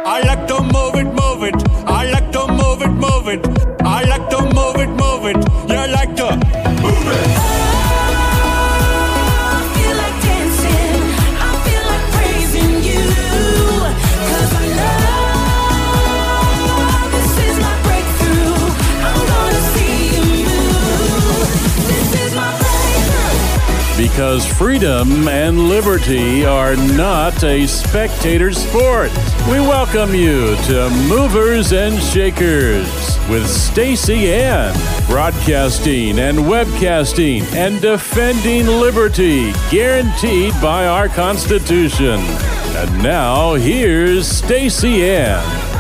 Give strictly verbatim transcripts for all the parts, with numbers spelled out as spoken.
I like to move it, move it. I like to move it, move it. I like to move it, move it. You like to move it. I feel like dancing. I feel like praising you. 'Cause I love, this is my breakthrough. I'm gonna see you move. This is my breakthrough. Because freedom and liberty are not a spectator sport. We welcome you to Movers and Shakers with Stacey Ann, broadcasting and webcasting and defending liberty guaranteed by our Constitution. And now, here's Stacey Ann.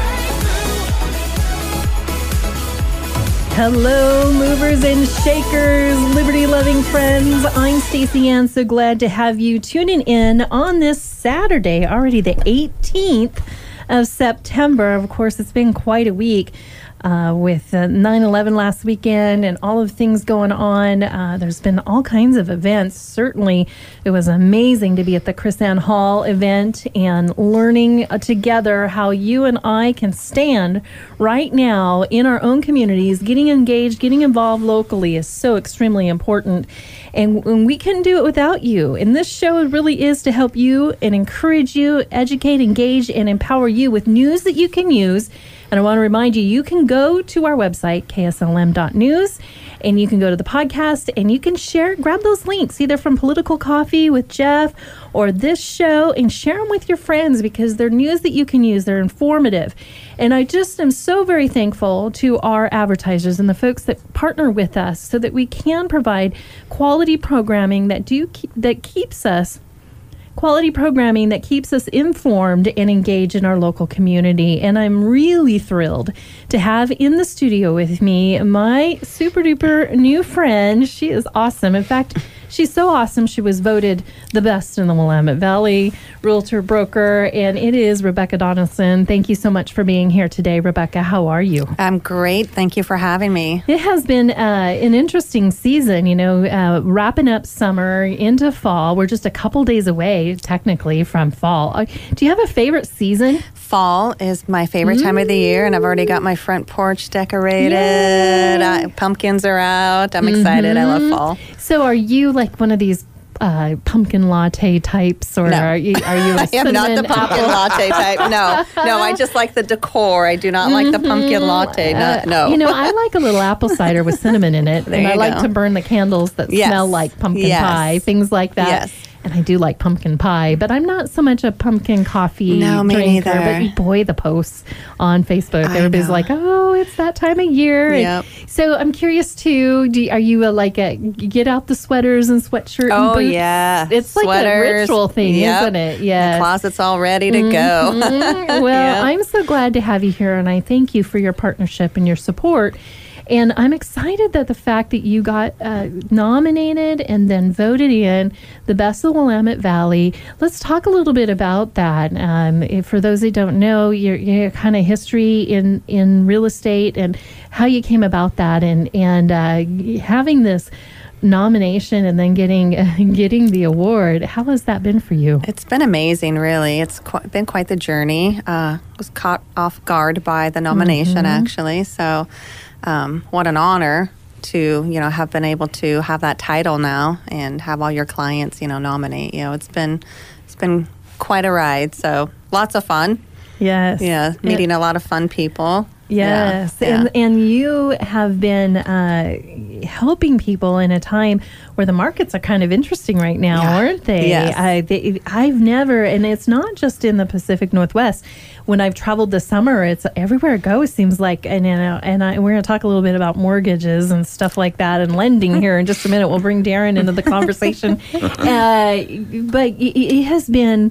Hello, movers and shakers, liberty-loving friends. I'm Stacey Ann. So glad to have you tuning in on this Saturday, already the eighteenth of September. Of course, it's been quite a week uh, with uh, nine eleven last weekend and all of things going on. Uh, there's been all kinds of events. Certainly, it was amazing to be at the KrisAnne Hall event and learning uh, together how you and I can stand right now in our own communities. Getting engaged, getting involved locally is so extremely important. And, and we couldn't do it without you. And this show really is to help you and encourage you, educate, engage, and empower you with news that you can use. And I want to remind you, you can go to our website, K S L M dot news, and you can go to the podcast and you can share, grab those links, either from Political Coffee with Jeff or this show, and share them with your friends because they're news that you can use. They're informative. And I just am so very thankful to our advertisers and the folks that partner with us so that we can provide quality programming that do keep, that keeps us Quality programming that keeps us informed and engaged in our local community. And I'm really thrilled to have in the studio with me my super duper new friend. She is awesome. In fact, she's so awesome, she was voted the best in the Willamette Valley realtor broker. And it is Rebecca Donaldson. Thank you so much for being here today, Rebecca. How are you? I'm great. Thank you for having me. It has been uh, an interesting season, you know, uh, wrapping up summer into fall. We're just a couple days away, technically, from fall. Uh, do you have a favorite season? Fall is my favorite time of the year, and I've already got my front porch decorated. Uh, pumpkins are out. I'm excited. I love fall. So are you like one of these uh, pumpkin latte types, or No. are you are you a I am not the cinnamon pumpkin apple? latte type. No, no, I just like the decor. I do not like the pumpkin latte. No, Uh, no. You know, I like a little apple cider with cinnamon in it, There and I you like go. to burn the candles that Yes. smell like pumpkin Yes. pie, things like that. Yes. And I do like pumpkin pie, but I'm not so much a pumpkin coffee No, me drinker. neither. But boy, the posts on Facebook, I everybody's know. like, "Oh, it's that time of year." And Yep. so I'm curious too. Do, are you a, like a get out the sweaters and sweatshirt? and Oh, boots? yeah. It's like a Sweaters. ritual thing, Yep. isn't it? The Yes. closet's all ready to go. Mm, well, Yeah. I'm so glad to have you here, and I thank you for your partnership and your support. And I'm excited that the fact that you got uh, nominated and then voted in the Best of the Willamette Valley. Let's talk a little bit about that. Um, if, for those that don't know, your, your kind of history in, in real estate and how you came about that, and and uh, having this nomination and then getting uh, getting the award. How has that been for you? It's been amazing, really. It's qu- been quite the journey. Uh, was caught off guard by the nomination, actually. So, um, what an honor to you know have been able to have that title now and have all your clients you know nominate you. It's been it's been quite a ride. So lots of fun. Yes. Yeah, meeting a lot of fun people. Yes, Yeah, and yeah. and you have been uh, helping people in a time where the markets are kind of interesting right now, Yeah. aren't they? Yes. I, they? I've never, and it's not just in the Pacific Northwest. When I've traveled this summer, it's everywhere I go. It seems like, and you know, and I, we're going to talk a little bit about mortgages and stuff like that, and lending here in just a minute. We'll bring Darren into the conversation, uh, but it, it has been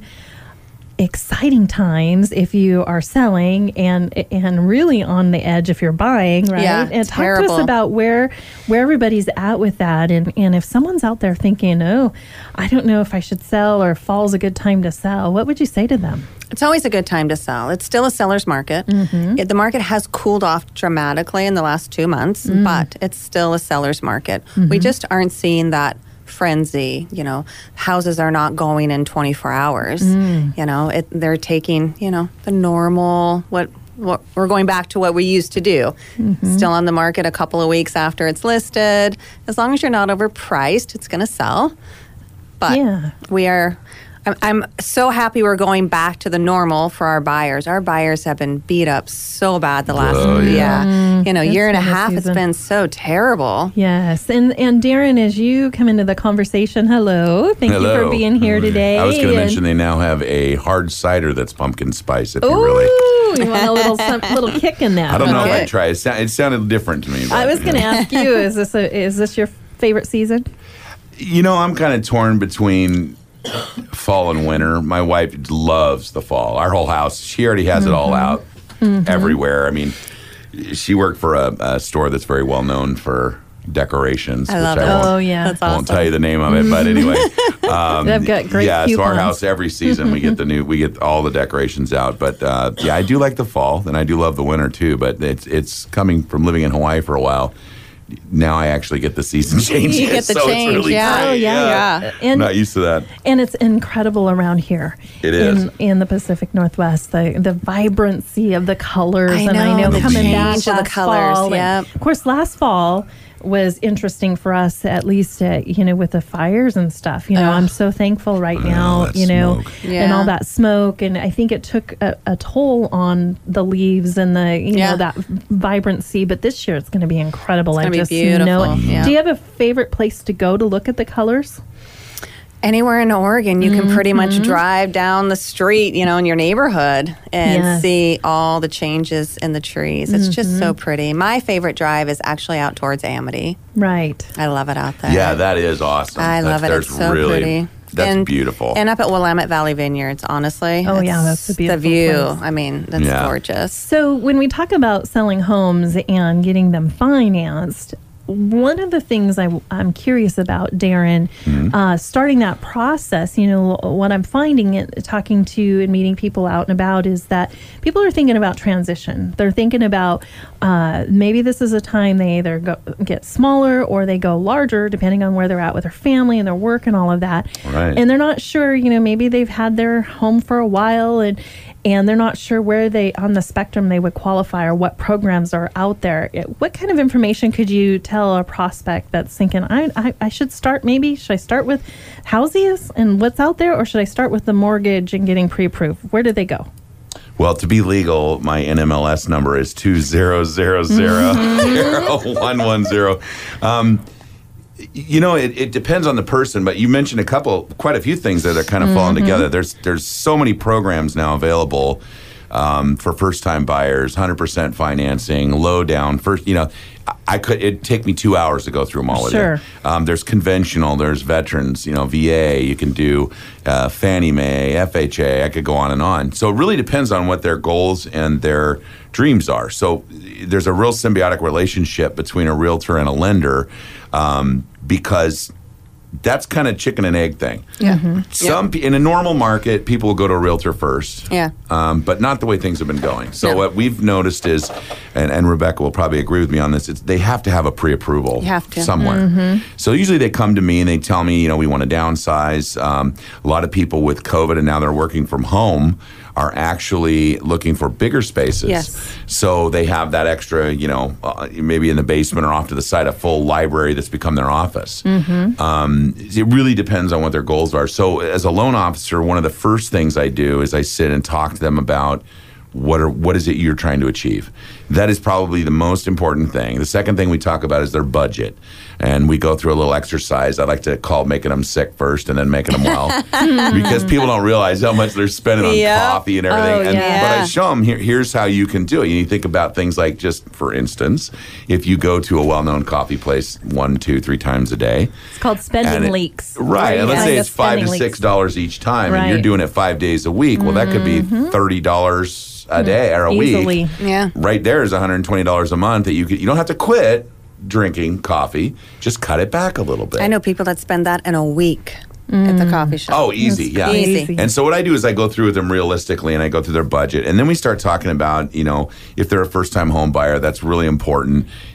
exciting times if you are selling, and and really on the edge if you're buying, right? Yeah, and talk to terrible. us about where where everybody's at with that, and and if someone's out there thinking, oh, I don't know if I should sell, or if fall's a good time to sell, what would you say to them? It's always a good time to sell. It's still a seller's market. It, the market has cooled off dramatically in the last two months, but it's still a seller's market. We just aren't seeing that frenzy. You know, houses are not going in twenty-four hours. Mm. You know, it, they're taking, you know, the normal, what, what we're going back to what we used to do. Mm-hmm. Still on the market a couple of weeks after it's listed. As long as you're not overpriced, it's going to sell. But Yeah. we are, I'm, I'm so happy we're going back to the normal for our buyers. Our buyers have been beat up so bad the last, Oh, yeah. yeah. you know, It's year and a been a half. It's season. been so terrible. Yes. And and Darren, as you come into the conversation, hello. Thank you Hello. for being here today. I was going to And- mention they now have a hard cider that's pumpkin spice. If Ooh, you really, you want a little some, little kick in that. I don't know if Okay. I'd try. It, sound, it sounded different to me. I but, was you going to know. ask you, is this a, is this your favorite season? You know, I'm kind of torn between fall and winter. My wife loves the fall. Our whole house, she already has it all out everywhere. I mean, she worked for a, a store that's very well known for decorations. I which love I it. won't, Oh, yeah. That's won't awesome. tell you the name of it, but anyway. Um, They've got great yeah, so our coupons. house every season we get the new, we get all the decorations out. But uh, yeah, I do like the fall, and I do love the winter too. But it's it's coming from living in Hawaii for a while. Now I actually get the season changes. You get the so change, it's really yeah. great. Oh, yeah, yeah. I'm And not used to that. and it's incredible around here. It is. in, in the Pacific Northwest. The the vibrancy of the colors, I and I know, know the coming change back of the last colors, fall, and yep. of course, last fall was interesting for us, at least, uh, you know, with the fires and stuff. You know, I'm so thankful right now, that you know, smoke. and Yeah. all that smoke. And I think it took a, a toll on the leaves and the, you Yeah. know, that vibrancy. But this year it's going to be incredible. I gonna be just know beautiful, it. yeah. Do you have a favorite place to go to look at the colors? Anywhere in Oregon, you can pretty much drive down the street, you know, in your neighborhood and Yes. see all the changes in the trees. It's just so pretty. My favorite drive is actually out towards Amity. Right. I love it out there. Yeah, that is awesome. I That's- love it. there's It's so really, pretty. That's and, beautiful. And up at Willamette Valley Vineyards, honestly. Oh, yeah, it's that's a beautiful The view, place. I mean, that's Yeah. gorgeous. So when we talk about selling homes and getting them financed, one of the things I, I'm curious about, Darren, uh, starting that process, you know, what I'm finding it, talking to and meeting people out and about is that people are thinking about transition. They're thinking about uh, maybe this is a time they either go, get smaller or they go larger, depending on where they're at with their family and their work and all of that. Right. And they're not sure, you know, maybe they've had their home for a while and and they're not sure where they on the spectrum they would qualify or what programs are out there. It- What kind of information could you tell a prospect that's thinking, I, I, I should start maybe, should I start with houses and what's out there, or should I start with the mortgage and getting pre-approved? Where do they go? Well, to be legal, my N M L S number is two zero zero zero zero one one zero. Um, you know, it, it depends on the person, but you mentioned a couple, quite a few things that are kind of falling together. There's there's so many programs now available um, for first-time buyers, one hundred percent financing, low down. First, you know, I, I could it'd take me two hours to go through them all Sure. with you. Um, there's conventional, there's veterans, you know, V A. You can do uh, Fannie Mae, F H A. I could go on and on. So it really depends on what their goals and their dreams are. So there's a real symbiotic relationship between a realtor and a lender um, because that's kind of chicken and egg thing. Yeah. Some pe- in a normal market, people will go to a realtor first. Yeah. Um, but not the way things have been going. So No. what we've noticed is, and, and Rebecca will probably agree with me on this, it's, they have to have a pre-approval You have to. somewhere. So usually they come to me and they tell me, you know, we want to downsize. Um, a lot of people with COVID and now they're working from home are actually looking for bigger spaces. Yes. So they have that extra, you know, uh, maybe in the basement or off to the side, a full library that's become their office. Um, it really depends on what their goals are. So as a loan officer, one of the first things I do is I sit and talk to them about what are what is it you're trying to achieve. That is probably the most important thing. The second thing we talk about is their budget. And we go through a little exercise I like to call making them sick first and then making them well. Because people don't realize how much they're spending on Yep. coffee and everything. Oh, and, yeah. But I show them, here, here's how you can do it. You think about things like, just for instance, if you go to a well-known coffee place one, two, three times a day. It's called spending and it- leaks. Right. And let's Yeah, say the it's five to spending six leaks. dollars each time, and you're Right. doing it five days a week. Well, that could be thirty dollars a day or a Easily. week. Yeah. Right there is one hundred twenty dollars a month that you could. You don't have to quit drinking coffee. Just cut it back a little bit. I know people that spend that in a week at the coffee shop. Oh, easy, yeah. Easy. And so what I do is I go through with them realistically, and I go through their budget, and then we start talking about, you know, if they're a first-time home buyer, that's really important.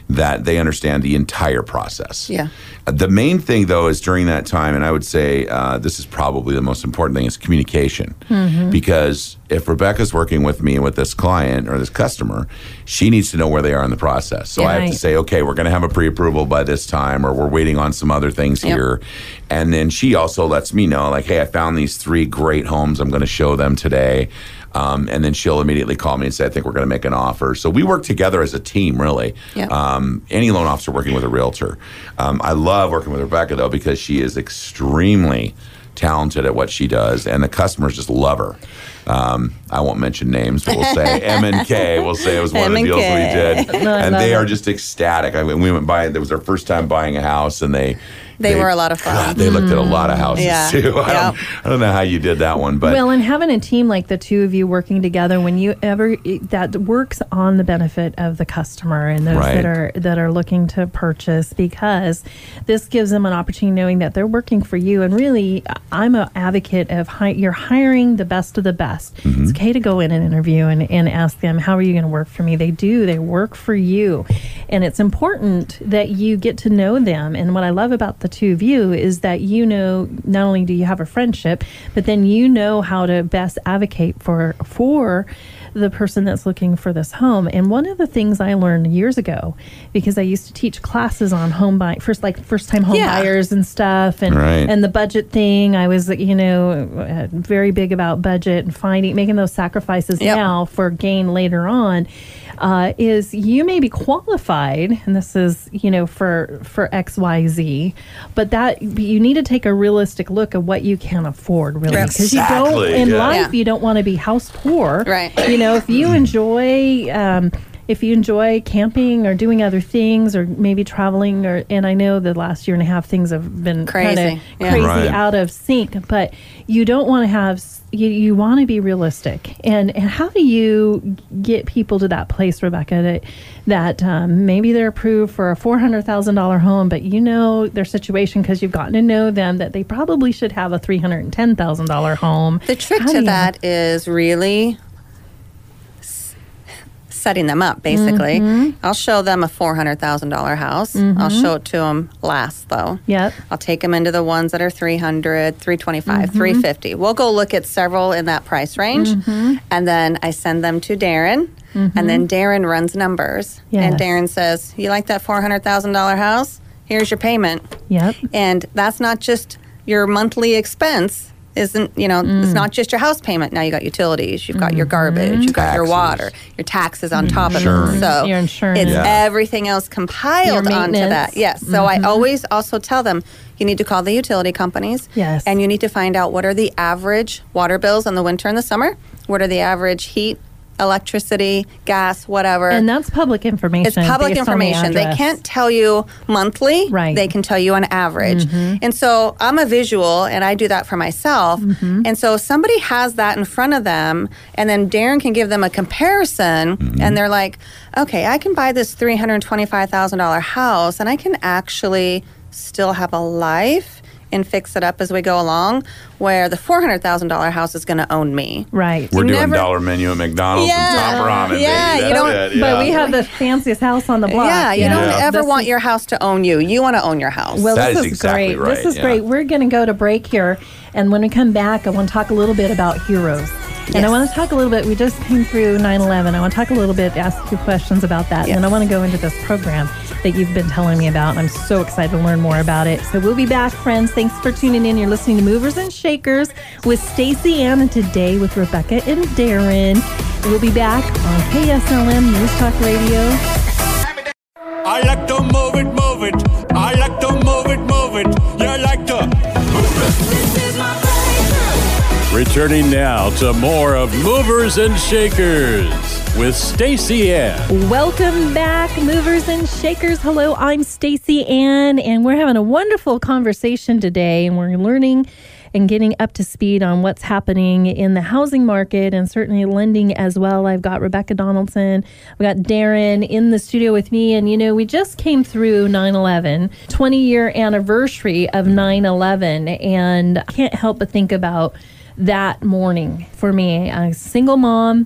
that they understand the entire process. Yeah. Uh, The main thing, though, is during that time, and I would say uh, this is probably the most important thing, is communication. Because if Rebecca's working with me with this client or this customer, she needs to know where they are in the process. So Yeah, I have right. to say, okay, we're going to have a pre-approval by this time, or we're waiting on some other things Yep. here. And then she also lets me know, like, hey, I found these three great homes. I'm going to show them today. Um, and then she'll immediately call me and say, I think we're going to make an offer. So we work together as a team, really. Yeah. Um, any loan officer working with a realtor. Um, I love working with Rebecca, though, because she is extremely talented at what she does, and the customers just love her. Um, I won't mention names, but we'll say M and K. We'll say it was one of the M and deals K. we did. No, I And love they it. are just ecstatic. I mean, we went by, it was their first time buying a house, and they... They were a lot of fun. God, they looked at a lot of houses, Yeah. too. I, Yep. don't, I don't know how you did that one, but... Well, and having a team like the two of you working together, when you ever that works on the benefit of the customer and those Right. that are that are looking to purchase, because this gives them an opportunity knowing that they're working for you. And really, I'm an advocate of hi- you're hiring the best of the best. Mm-hmm. It's okay to go in and interview and, and ask them, how are you going to work for me? They do. They work for you. And it's important that you get to know them. And what I love about the two of you is that you know, not only do you have a friendship, but then you know how to best advocate for for the person that's looking for this home. And one of the things I learned years ago, because I used to teach classes on home buying, first like first time home Yeah. buyers and stuff, and Right. and the budget thing. I was, you know, uh, very big about budget and finding making those sacrifices Yep. now for gain later on. Uh, is you may be qualified, and this is, you know, for for X Y Z, but that you need to take a realistic look at what you can afford, really, because you don't Exactly, in yeah. life Yeah. you don't want to be house poor, Right. You know, if you enjoy. Um, if you enjoy camping or doing other things or maybe traveling, or and I know the last year and a half things have been Crazy, kind of yeah. crazy Right. out of sync, but you don't want to have s- you, you want to be realistic. And and how do you get people to that place, Rebecca, that that um, maybe they're approved for a four hundred thousand dollar home, but you know their situation because you've gotten to know them that they probably should have a three hundred ten thousand dollar home. The trick How do to you- that is really s- setting them up, basically. Mm-hmm. I'll show them a four hundred thousand dollars house. I'll show it to them last, though. Yep. I'll take them into the ones that are three hundred, three twenty-five, Mm-hmm. three fifty. We'll go look at several in that price range. Mm-hmm. And then I send them to Darren. And then Darren runs numbers. And Yes. Darren says, you like that four hundred thousand dollars house? Here's your payment. Yep. And that's not just your monthly expense. Isn't, you know, Mm. it's not just your house payment. Now you got utilities, you've got your garbage, you've got your Taxes. water, your taxes on top of Insurance. it. So Your insurance. it's Yeah. everything else compiled Your onto maintenance. that. Yes. So I always also tell them you need to call the utility companies. Yes. And you need to find out what are the average water bills in the winter and the summer. What are the average heat, electricity, gas, whatever. And that's public information. It's public based on the information. They address. can't tell you monthly. Right. Mm-hmm. They can tell you on average. And so I'm a visual and I do that for myself. Mm-hmm. And so if somebody has that in front of them and then Darren can give them a comparison and they're like, okay, I can buy this three hundred twenty-five thousand dollars house and I can actually still have a life and fix it up as we go along, where the four hundred thousand dollars house is going to own me. Right. We're You doing never- dollar menu at McDonald's Yeah. and top ramen. Yeah, baby. you That's don't- it, yeah. But we have the fanciest house on the block. Yeah, you don't Yeah. ever This want is- your house to own you. You want to own your house. Well, That this is is exactly great. right, This is yeah. great. We're going to go to break here. And when we come back, I want to talk a little bit about heroes. And I Yes. want to talk a little bit, we just came through nine eleven. I want to talk a little bit, ask you questions about that. Yes. And I want to go into this program that you've been telling me about. And I'm so excited to learn more about it. So we'll be back, friends. Thanks for tuning in. You're listening to Movers and Shakers with Stacey Ann, and today with Rebecca and Darren. We'll be back on K S L M News Talk Radio. I like to move it, move it. I like to move it, move it. You like to This is my breakthrough. Returning now to more of Movers and Shakers with Stacey Ann. Welcome back, Movers and Shakers. Hello, I'm Stacey Ann, and we're having a wonderful conversation today, and we're learning and getting up to speed on what's happening in the housing market and certainly lending as well. I've got Rebecca Donaldson, we got Darren in the studio with me, and you know, we just came through nine eleven, twenty-year anniversary of nine eleven, and I can't help but think about that morning for me. I'm a single mom.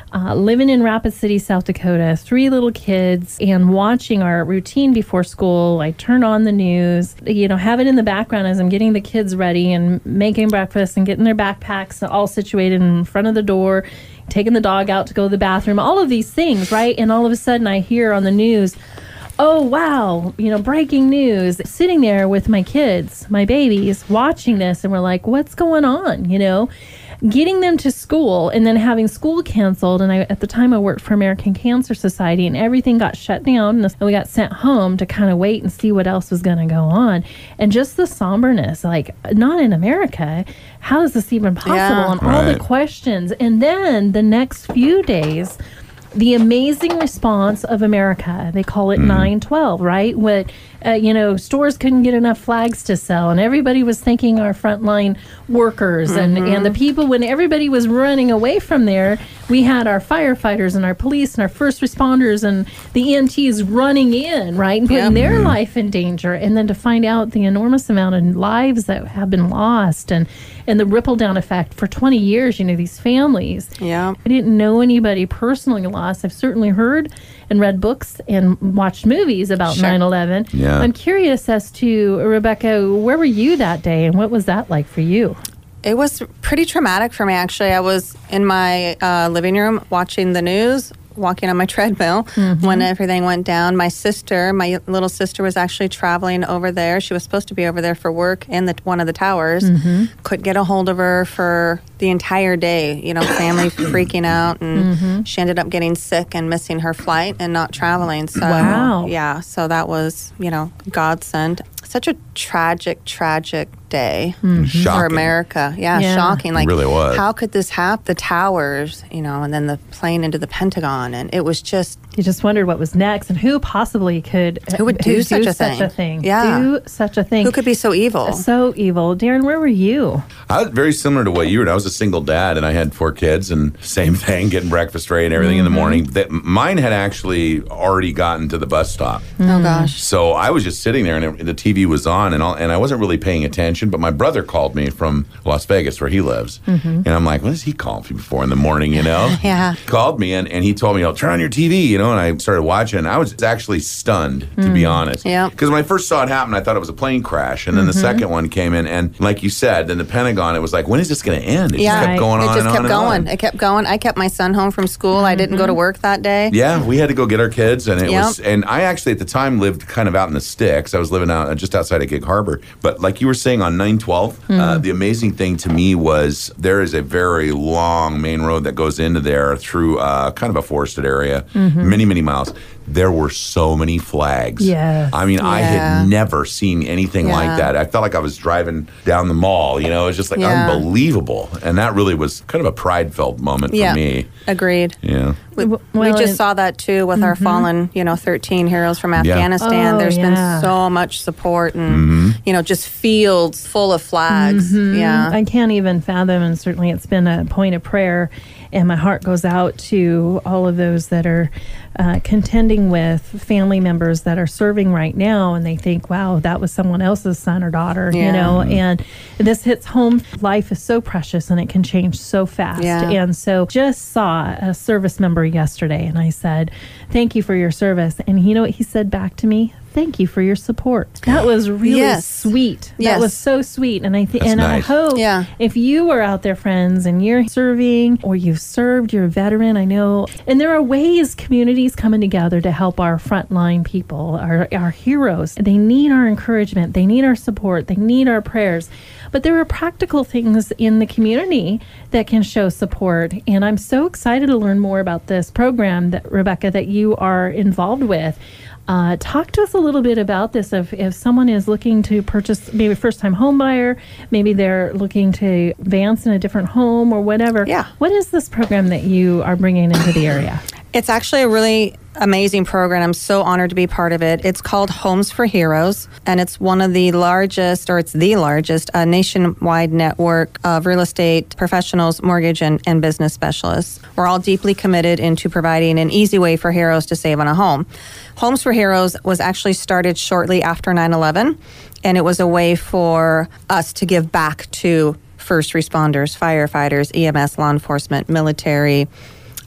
uh, living in Rapid City, South Dakota, three little kids, and watching our routine before school. I turn on the news, you know, have it in the background as I'm getting the kids ready and making breakfast and getting their backpacks all situated in front of the door, taking the dog out to go to the bathroom, all of these things, right? And all of a sudden I hear on the news, oh, wow, you know, breaking news, sitting there with my kids, my babies, watching this, and we're like, what's going on, you know? Getting them to school and then having school canceled. And I, at the time I worked for American Cancer Society, and everything got shut down, and we got sent home to kind of wait and see what else was going to go on. And just the somberness, like, not in America. How is this even possible? Yeah. And all the Right. questions. And then the next few days, the amazing response of America. They call it nine twelve, right? What, uh, you know, stores couldn't get enough flags to sell, and everybody was thanking our frontline workers and, and the people. When everybody was running away from there, we had our firefighters and our police and our first responders and the E M Ts running in, right? And putting Yep. their life in danger. And then to find out the enormous amount of lives that have been lost and, and the ripple down effect for twenty years, you know, these families. Yeah. I didn't know anybody personally lost. I've certainly heard and read books and watched movies about Sure. nine eleven. Yeah. I'm curious as to, Rebecca, where were you that day and what was that like for you? It was pretty traumatic for me, actually. I was in my uh, living room watching the news, walking on my treadmill when everything went down. My sister, my little sister, was actually traveling over there. She was supposed to be over there for work in the one of the towers. Couldn't get a hold of her for the entire day. You know, family freaking out, and she ended up getting sick and missing her flight and not traveling. So, Wow. yeah, so that was, you know, godsend. Such a tragic, tragic day for Shocking. America. Yeah, Yeah. shocking. Like, really was. how could this happen? The towers, you know, and then the plane into the Pentagon, and it was just You just wondered what was next and who possibly could Who would do such a thing? thing. Yeah. Do such a thing. who could be so evil? So evil. Darren, where were you? I was very similar to what you were. I was a single dad, and I had four kids, and same thing, getting breakfast ready and everything in the morning. That mine had actually already gotten to the bus stop, Oh gosh. so I was just sitting there, and it, the T V was on, and all, and I wasn't really paying attention. But my brother called me from Las Vegas, where he lives, and I'm like, "What is he calling me for in the morning?" You know? Yeah. Called me, and, and he told me, "Oh, turn on your T V," you know. And I started watching. I was actually stunned, to be honest. Yeah. Because when I first saw it happen, I thought it was a plane crash, and then the second one came in, and like you said, then the Pentagon. It was like, when is this going to end? It Yeah. just kept going it on just and kept on going. and on. It kept going. I kept my son home from school. I didn't go to work that day. Yeah, we had to go get our kids, and it Yep. was. And I actually at the time lived kind of out in the sticks. I was living out just outside of Gig Harbor. But like you were saying on nine twelve, uh, the amazing thing to me was there is a very long main road that goes into there through uh, kind of a forested area, many many miles. There were so many flags. Yes. I mean, I Yeah. had never seen anything Yeah. like that. I felt like I was driving down the mall. You know, it was just like Yeah. unbelievable, and that really was kind of a pride-filled moment for Yeah. me. Agreed. Yeah. We, Well, we just and- saw that too with our fallen, you know, thirteen heroes from Afghanistan. Oh, There's yeah. been so much support and, Mm-hmm. you know, just fields full of flags. Yeah. I can't even fathom, and certainly it's been a point of prayer, and my heart goes out to all of those that are uh, contending with family members that are serving right now, and they think, wow, that was someone else's son or daughter, you Yeah. know, and this hits home. Life is so precious, and it can change so fast. Yeah. And so just saw a service member yesterday, and I said, thank you for your service. And you know what he said back to me? Thank you for your support. That was really Yes. sweet. That Yes. was so sweet. And I think, That's and nice. I hope Yeah. if you are out there, friends, and you're serving or you've served, you're a veteran, I know. And there are ways communities coming together to help our frontline people, our, our heroes. They need our encouragement. They need our support. They need our prayers. But there are practical things in the community that can show support. And I'm so excited to learn more about this program that, Rebecca, that you are involved with. Uh, talk to us a little bit about this. If, if someone is looking to purchase, maybe a first-time home buyer, maybe they're looking to advance in a different home or whatever. Yeah. What is this program that you are bringing into the area? It's actually a really amazing program. I'm so honored to be part of it. It's called Homes for Heroes, and it's one of the largest, or it's the largest, uh, nationwide network of real estate professionals, mortgage, and, and business specialists. We're all deeply committed into providing an easy way for heroes to save on a home. Homes for Heroes was actually started shortly after nine eleven, and it was a way for us to give back to first responders, firefighters, E M S, law enforcement, military,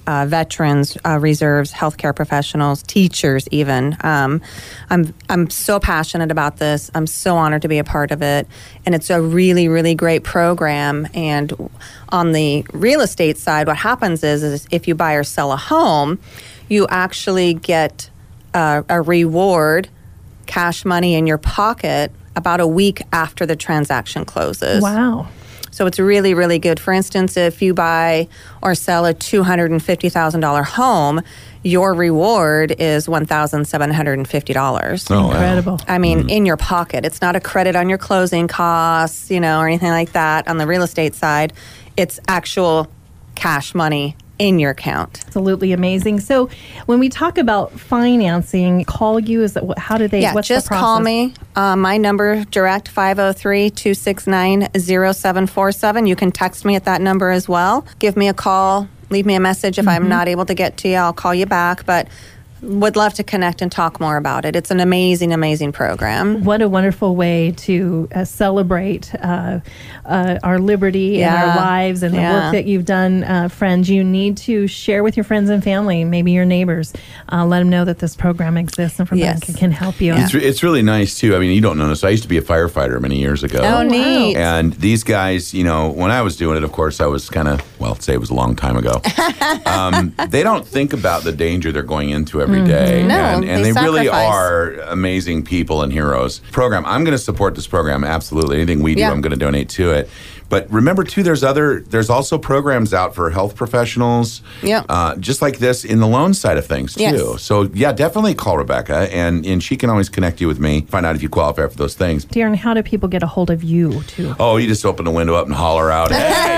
uh, veterans, uh, reserves, healthcare professionals, teachers, even. Um, I'm I'm so passionate about this. I'm so honored to be a part of it, and it's a really, really great program. And on the real estate side, what happens is, is if you buy or sell a home, you actually get uh, a reward, cash money in your pocket about a week after the transaction closes. Wow. So it's really, really good. For instance, if you buy or sell a two hundred fifty thousand dollars home, your reward is one thousand seven hundred fifty dollars. Oh, wow. Incredible. I mean, in your pocket. It's not a credit on your closing costs, you know, or anything like that. On the real estate side, it's actual cash money in your account. Absolutely amazing. So when we talk about financing, call you, is that what, how do they, Yeah, what's just the process? call me. Uh, my number direct, five oh three, two six nine, oh seven four seven. You can text me at that number as well. Give me a call. Leave me a message. If I'm not able to get to you, I'll call you back. But would love to connect and talk more about it. It's an amazing, amazing program. What a wonderful way to uh, celebrate uh, uh, our liberty and Yeah. our lives and the Yeah. work that you've done, uh, friends. You need to share with your friends and family, maybe your neighbors. Uh, let them know that this program exists and Rebecca Yes. can help you. It's, re- it's really nice, too. I mean, you don't know this. I used to be a firefighter many years ago. Oh, neat. And these guys, you know, when I was doing it, of course, I was kind of, well, say it was a long time ago. um, they don't think about the danger they're going into every day. No, and, and they they, really sacrifice. are amazing people and heroes. Program, I'm going to support this program, absolutely. Anything we do, Yeah. I'm going to donate to it. But remember, too, there's other, there's also programs out for health professionals, Yeah. uh, just like this in the loan side of things, too. Yes. So, yeah, definitely call Rebecca, and, and she can always connect you with me, find out if you qualify for those things. Darren, how do people get a hold of you, too? Oh, you just open the window up and holler out, hey!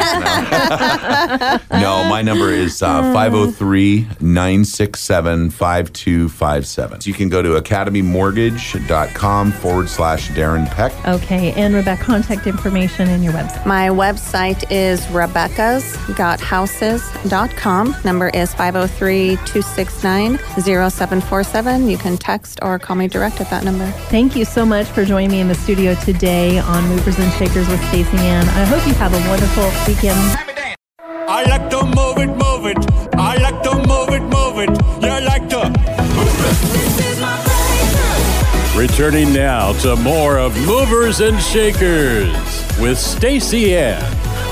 No, no my number is uh, five oh three, nine six seven, five two five seven. So you can go to academymortgage.com forward slash Darren Peck. Okay, and Rebecca, contact information and your website. My website is rebecca's got houses dot com. Number is five oh three, two six nine, oh seven four seven. You can text or call me direct at that number. Thank you so much for joining me in the studio today on Movers and Shakers with Stacey Ann. I hope you have a wonderful weekend. I like to move it, move it. I like to move it, move it. You like to This is my breakthrough. Returning now to more of Movers and Shakers with Stacey Ann.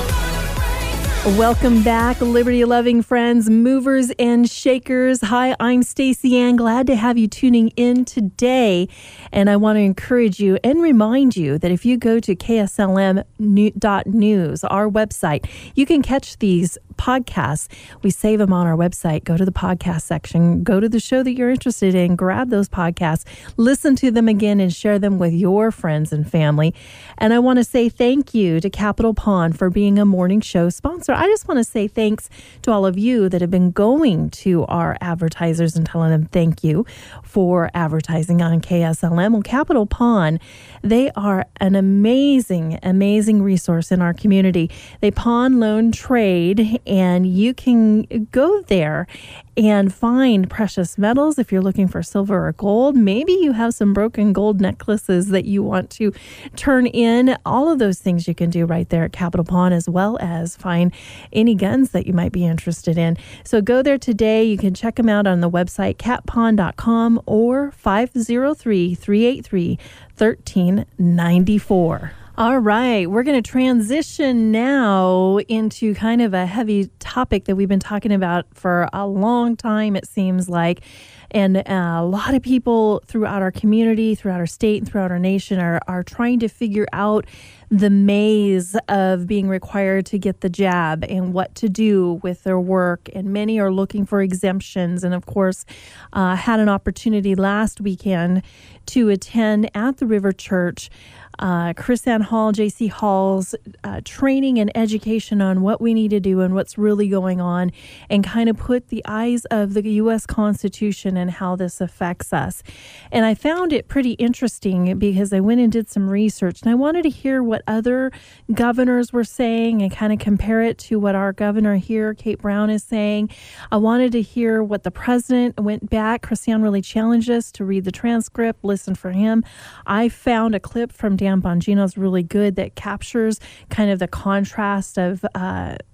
Welcome back, liberty-loving friends, movers and shakers. Hi, I'm Stacey Ann. Glad to have you tuning in today. And I want to encourage you and remind you that if you go to K S L M dot news, our website, you can catch these podcasts. We save them on our website. Go to the podcast section. Go to the show that you're interested in. Grab those podcasts. Listen to them again and share them with your friends and family. And I want to say thank you to Capital Pond for being a morning show sponsor. I just want to say thanks to all of you that have been going to our advertisers and telling them thank you for advertising on K S L M. Well, Capital Pond, they are an amazing, amazing resource in our community. They pawn, loan, trade, and you can go there and find precious metals if you're looking for silver or gold. Maybe you have some broken gold necklaces that you want to turn in. All of those things you can do right there at Capital Pond, as well as find any guns that you might be interested in. So go there today. You can check them out on the website cat pond dot com or five oh three, three eight three, one three nine four. All right, we're going to transition now into kind of a heavy topic that we've been talking about for a long time, it seems like. And uh, a lot of people throughout our community, throughout our state, and throughout our nation are, are trying to figure out the maze of being required to get the jab and what to do with their work. And many are looking for exemptions. And of course, uh, had an opportunity last weekend to attend at the River Church Uh, Chris Ann Hall, J C Hall's uh, training and education on what we need to do and what's really going on, and kind of put the eyes of the U S Constitution and how this affects us. And I found it pretty interesting because I went and did some research, and I wanted to hear what other governors were saying and kind of compare it to what our governor here, Kate Brown, is saying. I wanted to hear what the president went back. Chris Ann really challenged us to read the transcript, listen for him. I found a clip from Dan Bongino's really good that captures kind of the contrast of uh,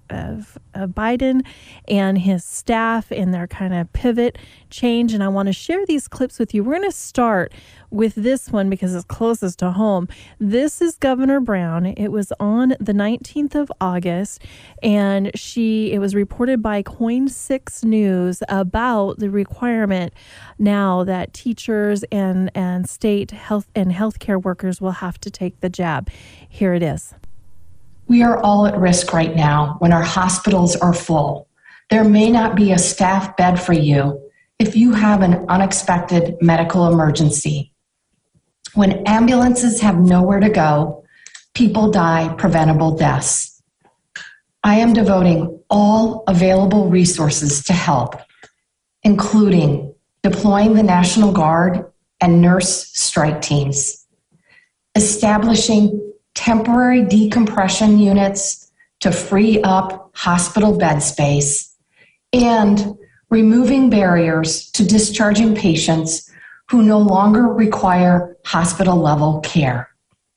of, of Biden and his staff and their kind of pivot change. And I want to share these clips with you. We're going to start with this one because it's closest to home. This is Governor Brown. It was on the nineteenth of August, and she it was reported by Coin six News about the requirement now that teachers and, and state health and healthcare workers will have to take the jab. Here it is. We are all at risk right now when our hospitals are full. There may not be a staff bed for you if you have an unexpected medical emergency. When ambulances have nowhere to go, people die preventable deaths. I am devoting all available resources to help, including deploying the National Guard and nurse strike teams, establishing temporary decompression units to free up hospital bed space, and removing barriers to discharging patients who no longer require hospital-level care.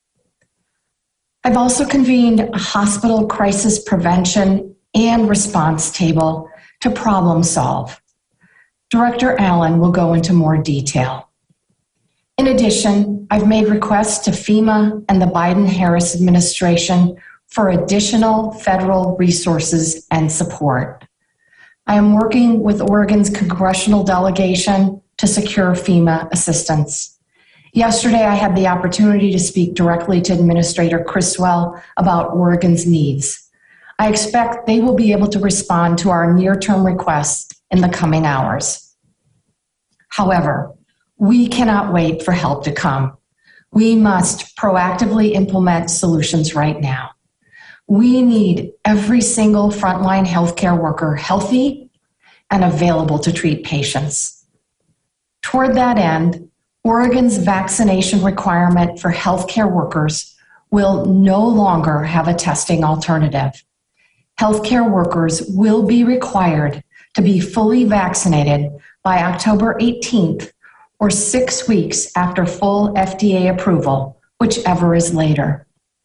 I've also convened a hospital crisis prevention and response table to problem solve. Director Allen will go into more detail. In addition, I've made requests to FEMA and the Biden-Harris administration for additional federal resources and support. I am working with Oregon's congressional delegation to secure FEMA assistance. Yesterday, I had the opportunity to speak directly to Administrator Criswell about Oregon's needs. I expect they will be able to respond to our near-term requests in the coming hours. However, we cannot wait for help to come. We must proactively implement solutions right now. We need every single frontline healthcare worker healthy and available to treat patients. Toward that end, Oregon's vaccination requirement for healthcare workers will no longer have a testing alternative. Healthcare workers will be required to be fully vaccinated by October eighteenth or six weeks after full F D A approval, whichever is later.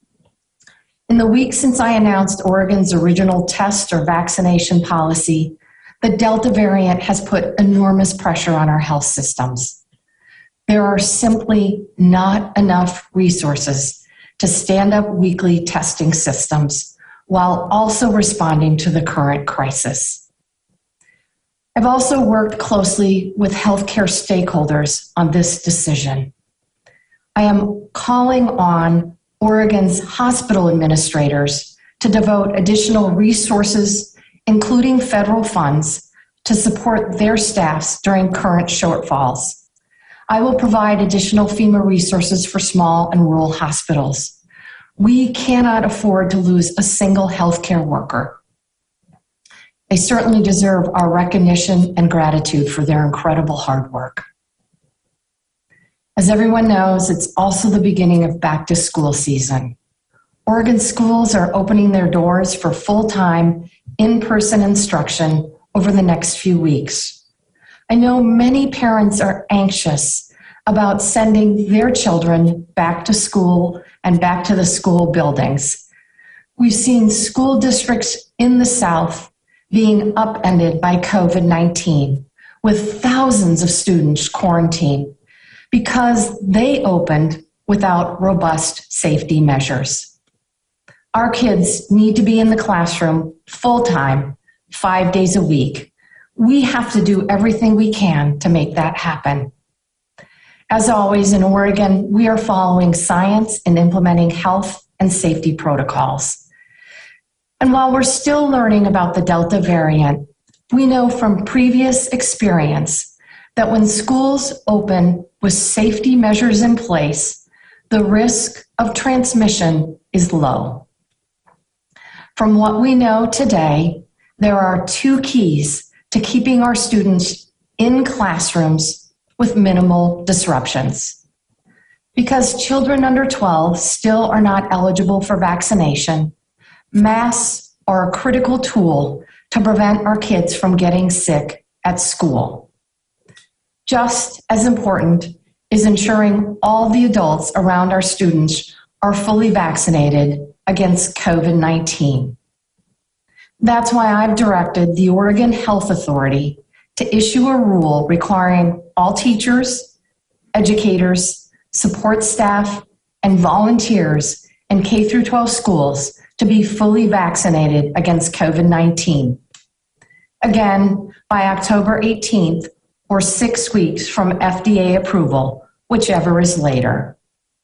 In the weeks since I announced Oregon's original test or vaccination policy, the Delta variant has put enormous pressure on our health systems. There are simply not enough resources to stand up weekly testing systems while also responding to the current crisis. I've also worked closely with healthcare stakeholders on this decision. I am calling on Oregon's hospital administrators to devote additional resources, including federal funds, to support their staffs during current shortfalls. I will provide additional FEMA resources for small and rural hospitals. We cannot afford to lose a single healthcare worker. They certainly deserve our recognition and gratitude for their incredible hard work. As everyone knows, it's also the beginning of back to school season. Oregon schools are opening their doors for full-time, in-person instruction over the next few weeks. I know many parents are anxious about sending their children back to school and back to the school buildings. We've seen school districts in the South being upended by COVID nineteen, with thousands of students quarantined because they opened without robust safety measures. Our kids need to be in the classroom full-time, five days a week. We have to do everything we can to make that happen. As always, in Oregon, we are following science and implementing health and safety protocols. And while we're still learning about the Delta variant, we know from previous experience that when schools open with safety measures in place, the risk of transmission is low. From what we know today, there are two keys to keeping our students in classrooms with minimal disruptions. Because children under twelve still are not eligible for vaccination, masks are a critical tool to prevent our kids from getting sick at school. Just as important is ensuring all the adults around our students are fully vaccinated against COVID nineteen. That's why I've directed the Oregon Health Authority to issue a rule requiring all teachers, educators, support staff, and volunteers in K through twelve schools to be fully vaccinated against COVID nineteen. Again, by October eighteenth, or six weeks from F D A approval, whichever is later.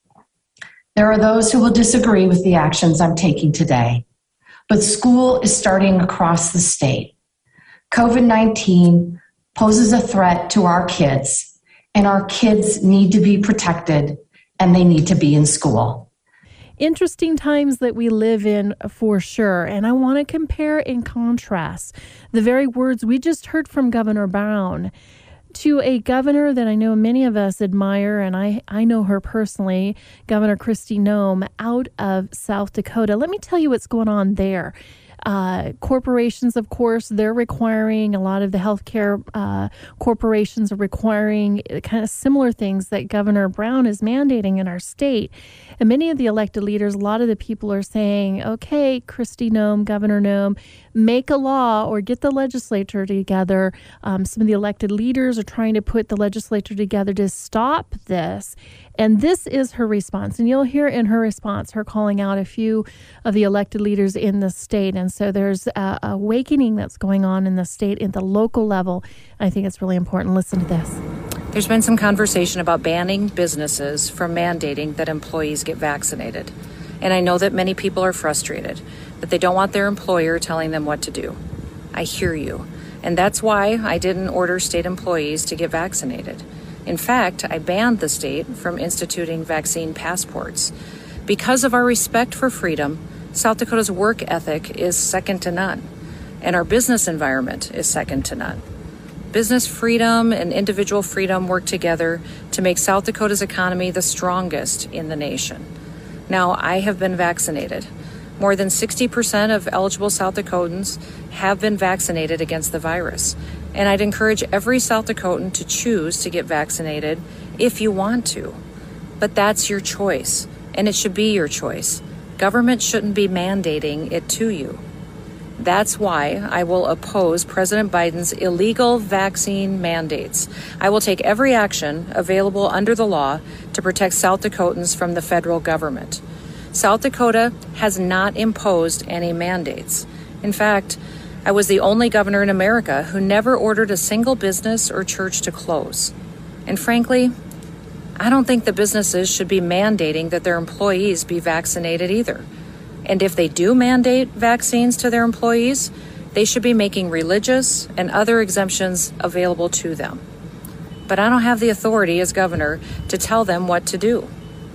There are those who will disagree with the actions I'm taking today, but school is starting across the state. COVID nineteen poses a threat to our kids, and our kids need to be protected, and they need to be in school. Interesting times that we live in, for sure. And I want to compare and contrast the very words we just heard from Governor Brown to a governor that I know many of us admire, and I, I know her personally, Governor Kristi Noem, out of South Dakota. Let me tell you what's going on there. Uh, corporations, of course, they're requiring, a lot of the healthcare uh, corporations are requiring kind of similar things that Governor Brown is mandating in our state. And many of the elected leaders, a lot of the people are saying, okay, Kristi Noem, Governor Noem, make a law or get the legislature together. Um, some of the elected leaders are trying to put the legislature together to stop this. And this is her response. And you'll hear in her response, her calling out a few of the elected leaders in the state. And so there's a, a awakening that's going on in the state at the local level. I think it's really important. Listen to this. There's been some conversation about banning businesses from mandating that employees get vaccinated. And I know that many people are frustrated, that they don't want their employer telling them what to do. I hear you. And that's why I didn't order state employees to get vaccinated. In fact, I banned the state from instituting vaccine passports. Because of our respect for freedom, South Dakota's work ethic is second to none, and our business environment is second to none. Business freedom and individual freedom work together to make South Dakota's economy the strongest in the nation. Now, I have been vaccinated. More than sixty percent of eligible South Dakotans have been vaccinated against the virus. And I'd encourage every South Dakotan to choose to get vaccinated if you want to. But that's your choice, and it should be your choice. Government shouldn't be mandating it to you. That's why I will oppose President Biden's illegal vaccine mandates. I will take every action available under the law to protect South Dakotans from the federal government. South Dakota has not imposed any mandates. In fact, I was the only governor in America who never ordered a single business or church to close. And frankly, I don't think the businesses should be mandating that their employees be vaccinated either. And if they do mandate vaccines to their employees, they should be making religious and other exemptions available to them. But I don't have the authority as governor to tell them what to do.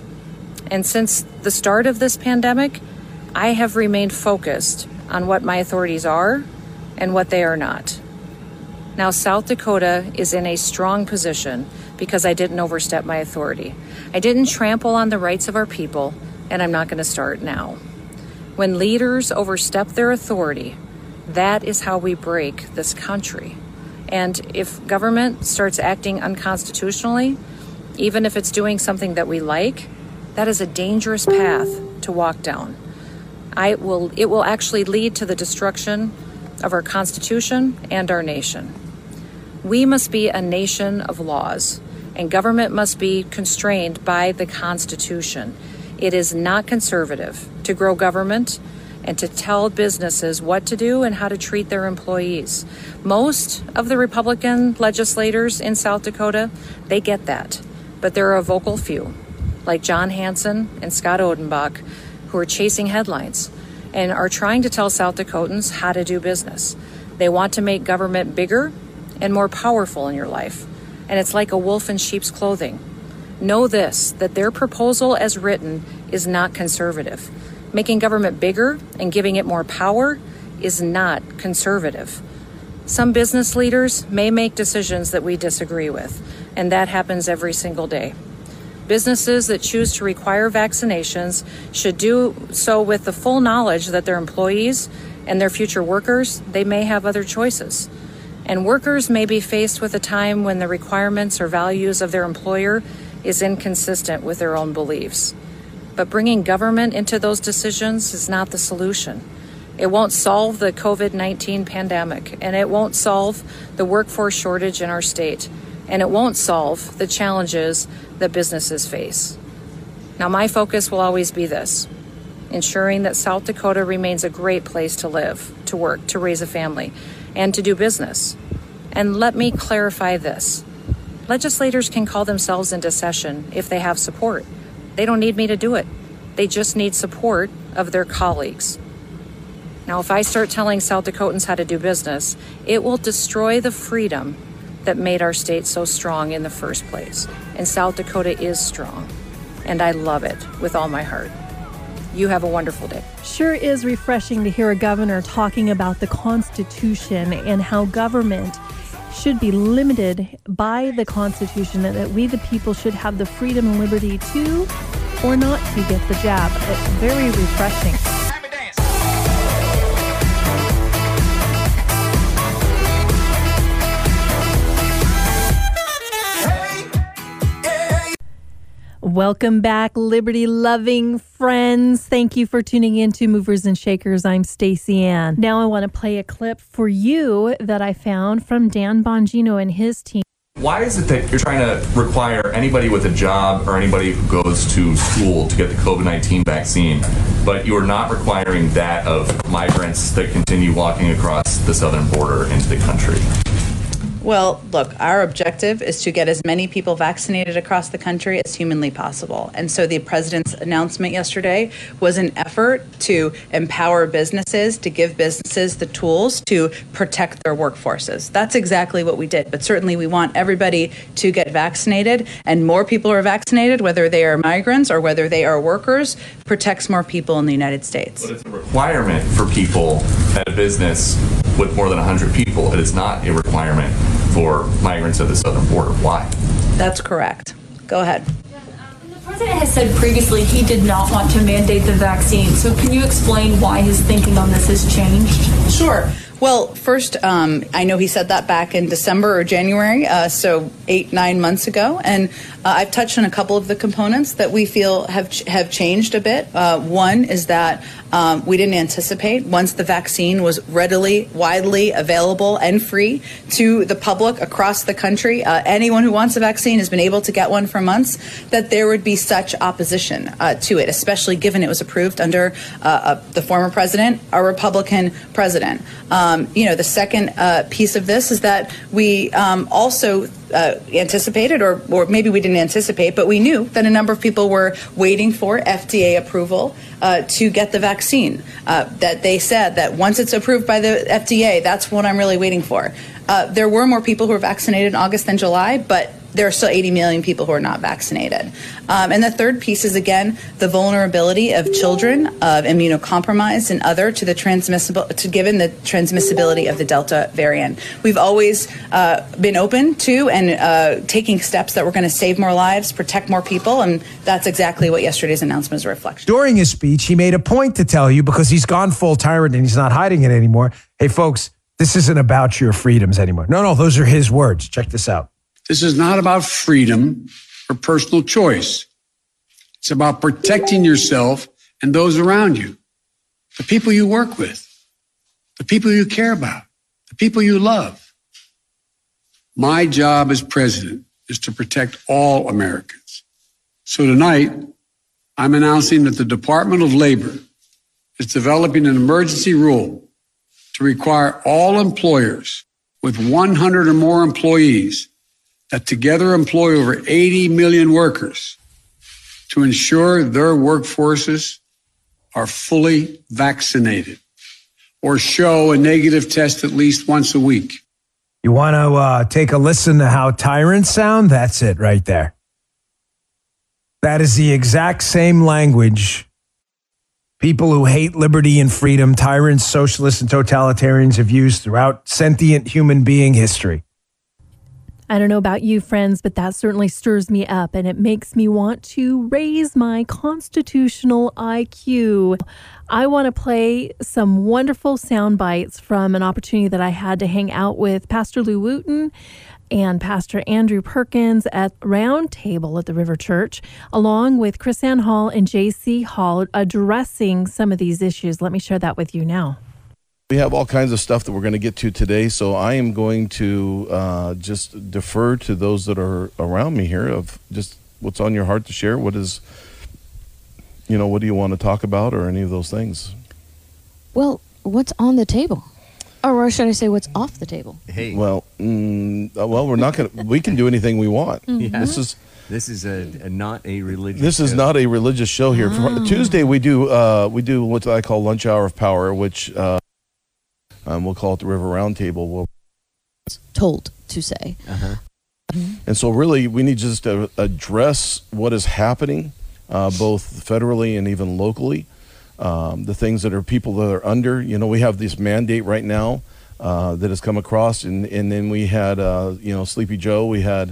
And since the start of this pandemic, I have remained focused on what my authorities are and what they are not. Now, South Dakota is in a strong position because I didn't overstep my authority. I didn't trample on the rights of our people, and I'm not going to start now. When leaders overstep their authority, that is how we break this country. And if government starts acting unconstitutionally, even if it's doing something that we like, that is a dangerous path to walk down. I will, it will actually lead to the destruction of our Constitution and our nation. We must be a nation of laws, and government must be constrained by the Constitution. It is not conservative to grow government and to tell businesses what to do and how to treat their employees. Most of the Republican legislators in South Dakota, they get that. But there are a vocal few, like John Hanson and Scott Odenbach, who are chasing headlines and are trying to tell South Dakotans how to do business. They want to make government bigger and more powerful in your life. And it's like a wolf in sheep's clothing. Know this, that their proposal as written is not conservative. Making government bigger and giving it more power is not conservative. Some business leaders may make decisions that we disagree with, and that happens every single day. Businesses that choose to require vaccinations should do so with the full knowledge that their employees and their future workers, they may have other choices. And workers may be faced with a time when the requirements or values of their employer is inconsistent with their own beliefs. But bringing government into those decisions is not the solution. It won't solve the COVID nineteen pandemic, and it won't solve the workforce shortage in our state, and it won't solve the challenges that businesses face. Now, my focus will always be this: ensuring that South Dakota remains a great place to live, to work, to raise a family, and to do business. And let me clarify this. Legislators can call themselves into session if they have support. They don't need me to do it. They just need support of their colleagues. Now, if I start telling South Dakotans how to do business, it will destroy the freedom that made our state so strong in the first place. And South Dakota is strong, and I love it with all my heart. You have a wonderful day. Sure is refreshing to hear a governor talking about the Constitution and how government should be limited by the Constitution, and that we the people should have the freedom and liberty to or not to get the jab. It's very refreshing. Welcome back, liberty-loving friends. Thank you for tuning in to Movers and Shakers. I'm Stacey Ann. Now I want to play a clip for you that I found from Dan Bongino and his team. Why is it that you're trying to require anybody with a job or anybody who goes to school to get the COVID nineteen vaccine, but you're not requiring that of migrants that continue walking across the southern border into the country? Well, look, our objective is to get as many people vaccinated across the country as humanly possible. And so the president's announcement yesterday was an effort to empower businesses, to give businesses the tools to protect their workforces. That's exactly what we did. But certainly we want everybody to get vaccinated, and more people are vaccinated, whether they are migrants or whether they are workers, protects more people in the United States. But it's a requirement for people at a business with more than one hundred people. It is not a requirement for migrants at the southern border. Why? That's correct. Go ahead. The president has said previously he did not want to mandate the vaccine. So can you explain why his thinking on this has changed? Sure. Well, first, um, I know he said that back in December or January, uh, so eight, nine months ago. And uh, I've touched on a couple of the components that we feel have ch- have changed a bit. Uh, one is that um, we didn't anticipate, once the vaccine was readily, widely available and free to the public across the country, uh, anyone who wants a vaccine has been able to get one for months, that there would be such opposition uh, to it, especially given it was approved under uh, uh, the former president, a Republican president. Um, Um, you know, the second uh, piece of this is that we um, also uh, anticipated, or, or maybe we didn't anticipate, but we knew that a number of people were waiting for F D A approval uh, to get the vaccine. Uh, that they said that once it's approved by the F D A, that's what I'm really waiting for. Uh, there were more people who were vaccinated in August than July, but there are still eighty million people who are not vaccinated. Um, and the third piece is, again, the vulnerability of children, of immunocompromised and other to the transmissible, to given the transmissibility of the Delta variant. We've always uh, been open to and uh, taking steps that we're going to save more lives, protect more people, and that's exactly what yesterday's announcement is a reflection. During his speech, he made a point to tell you, because he's gone full tyrant and he's not hiding it anymore. Hey, folks, this isn't about your freedoms anymore. No, no, those are his words. Check this out. This is not about freedom or personal choice. It's about protecting yourself and those around you, the people you work with, the people you care about, the people you love. My job as president is to protect all Americans. So tonight, I'm announcing that the Department of Labor is developing an emergency rule to require all employers with one hundred or more employees that together employ over eighty million workers to ensure their workforces are fully vaccinated or show a negative test at least once a week. You want to uh, take a listen to how tyrants sound? That's it right there. That is the exact same language people who hate liberty and freedom, tyrants, socialists, and totalitarians have used throughout sentient human being history. I don't know about you, friends, but that certainly stirs me up, and it makes me want to raise my constitutional I Q. I want to play some wonderful sound bites from an opportunity that I had to hang out with Pastor Lou Wooten and Pastor Andrew Perkins at Round Table at the River Church, along with Chris Ann Hall and J C Hall, addressing some of these issues. Let me share that with you now. We have all kinds of stuff that we're going to get to today, so I am going to uh, just defer to those that are around me here of just what's on your heart to share. What is, you know, what do you want to talk about or any of those things? Well, what's on the table? Or should I say what's off the table? Hey. Well, mm, uh, well, we're not going to, we can do anything we want. Mhm. This is, This is a, a not a religious This is show. not a religious show here. For Tuesday, we do uh, we do what I call lunch hour of power, which uh, um, we'll call it the River Roundtable. We'll, Told to say. Uh-huh. and so, really, we need just to address what is happening, uh, both federally and even locally. Um, the things that are people that are under. You know, we have this mandate right now uh, that has come across, and and then we had uh, you know Sleepy Joe. We had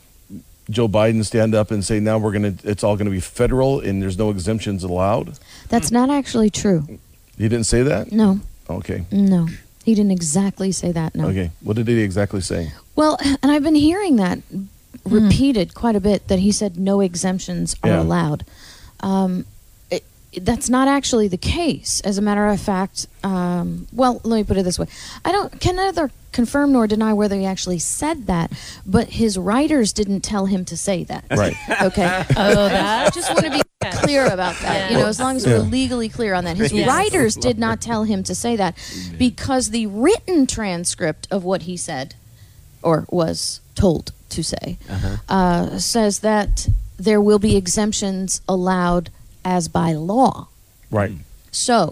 Joe Biden stand up and say, now we're going to, it's all going to be federal and there's no exemptions allowed. That's not actually true. He didn't say that? No. Okay. No. He didn't exactly say that, no. Okay. What did he exactly say? Well, and I've been hearing that repeated quite a bit, that he said no exemptions are Yeah. allowed. Um, it, that's not actually the case. As a matter of fact, um, well, let me put it this way. I don't can neither confirm nor deny whether he actually said that, but his writers didn't tell him to say that. Right. Okay. Oh, that. I just want to be clear about that. You know, as long as Yeah. we're legally clear on that. His Yes. writers did not tell him to say that because the written transcript of what he said, or was told to say, Uh-huh. uh, says that there will be exemptions allowed as by law. Right. So,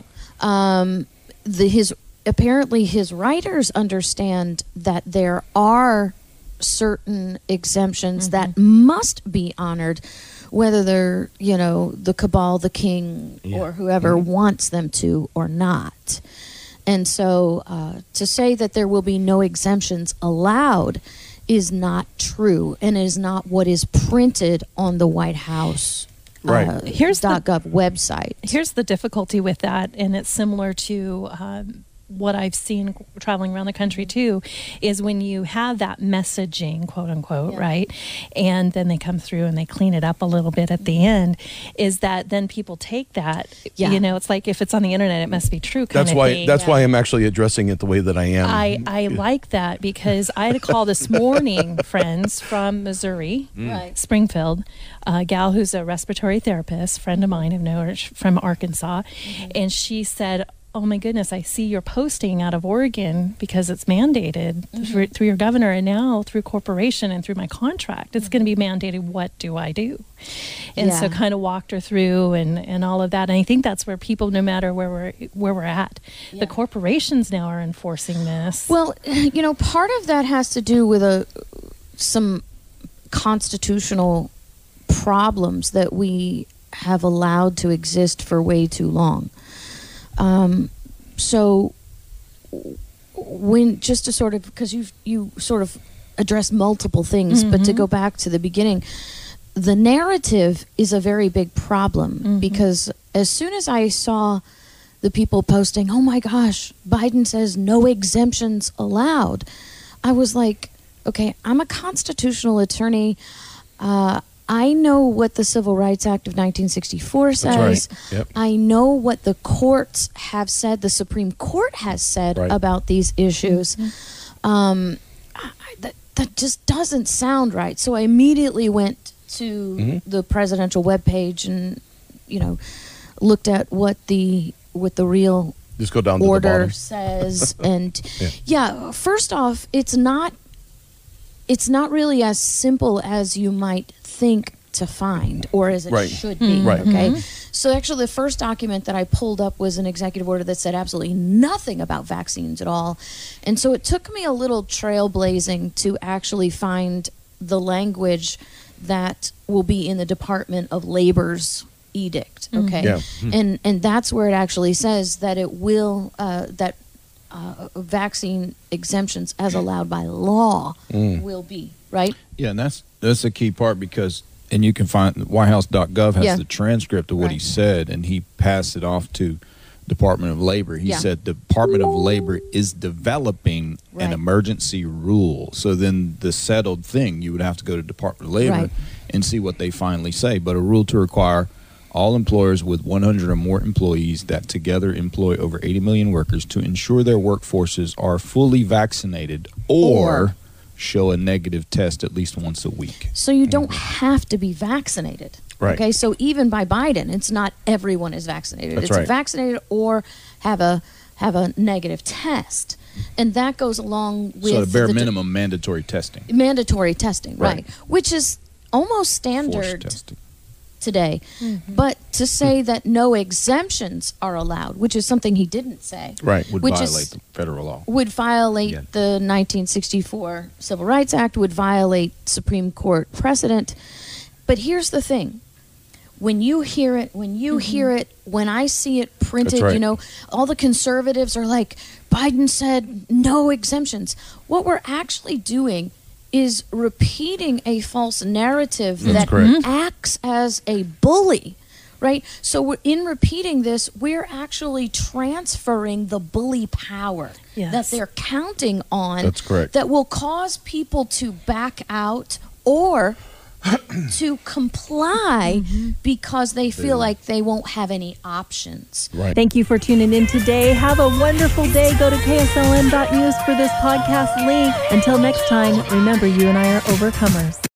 um, the his apparently his writers understand that there are certain exemptions that must be honored, whether they're, you know, the cabal, the king, Yeah. or whoever wants them to or not. And so, uh, to say that there will be no exemptions allowed is not true, and is not what is printed on the White House Right. uh, Here's the- .gov website. Here's the difficulty with that, and it's similar to um, what I've seen traveling around the country too, is when you have that messaging, quote unquote, Yeah. right? And then they come through and they clean it up a little bit at the end, is that then people take that, Yeah. you know, it's like if it's on the internet, it must be true kind That's of why, thing. that's why I'm actually addressing it the way that I am. I, I like that because I had a call this morning, friends, from Missouri, Right. Springfield, a gal who's a respiratory therapist, friend of mine, I've known her from Arkansas, and she said, oh my goodness, I see you're posting out of Oregon because it's mandated through, through your governor, and now through corporation and through my contract, it's going to be mandated. What do I do? And so Yeah. kind of walked her through and, and all of that. And I think that's where people, no matter where we're, where we're at, Yeah. the corporations now are enforcing this. Well, you know, part of that has to do with a some constitutional problems that we have allowed to exist for way too long. Um, so when just to sort of, because you you sort of addressed multiple things, but to Mhm. go back to the beginning, the narrative is a very big problem because as soon as I saw the people posting, oh my gosh, Biden says no exemptions allowed, I was like, okay, I'm a constitutional attorney. Uh, I know what the Civil Rights Act of nineteen sixty-four says. That's right. Yep. I know what the courts have said, the Supreme Court has said Right. about these issues. Um, I, I- that, that just doesn't sound right. So I immediately went to Mhm. the presidential webpage and, you know, looked at what the what the real Just go down to the order bottom. says. And Yeah. yeah, first off, it's not it's not really as simple as you might think to find, or as it Right. should be. Right. Okay. So actually, the first document that I pulled up was an executive order that said absolutely nothing about vaccines at all, and so it took me a little trailblazing to actually find the language that will be in the Department of Labor's edict. Okay. Yeah. And and that's where it actually says that it will uh, that. Uh, vaccine exemptions as allowed by law Mm. will be, right? Yeah, and that's that's the key part because, and you can find white house dot gov has Yeah. the transcript of what he Right. said, and he passed it off to Department of Labor. He Yeah. said Department of Labor is developing Right. an emergency rule. So then the settled thing, you would have to go to Department of Labor Right. and see what they finally say. But a rule to require all employers with one hundred or more employees that together employ over eighty million workers to ensure their workforces are fully vaccinated or, Or. show a negative test at least once a week. So you don't have to be vaccinated. Right. Okay, so even by Biden, it's not everyone is vaccinated. That's it's right. vaccinated or have a have a negative test. And that goes along with So the bare the d- minimum mandatory testing. mandatory testing, right. Right. Which is almost Forced standard testing. today. But to say that no exemptions are allowed, which is something he didn't say. Right, would which violate is, the federal law. would violate Yeah. the nineteen sixty-four Civil Rights Act, would violate Supreme Court precedent. But here's the thing. When you hear it, when you hear it, when I see it printed, That's right. you know, all the conservatives are like, Biden said no exemptions. What we're actually doing is repeating a false narrative That's that correct. acts as a bully, right? So we're, in repeating this, we're actually transferring the bully power Yes. that they're counting on. That's correct. That will cause people to back out or to comply because they feel like they won't have any options. Right. Thank you for tuning in today. Have a wonderful day. Go to K S L M dot news for this podcast link. Until next time, remember you and I are overcomers.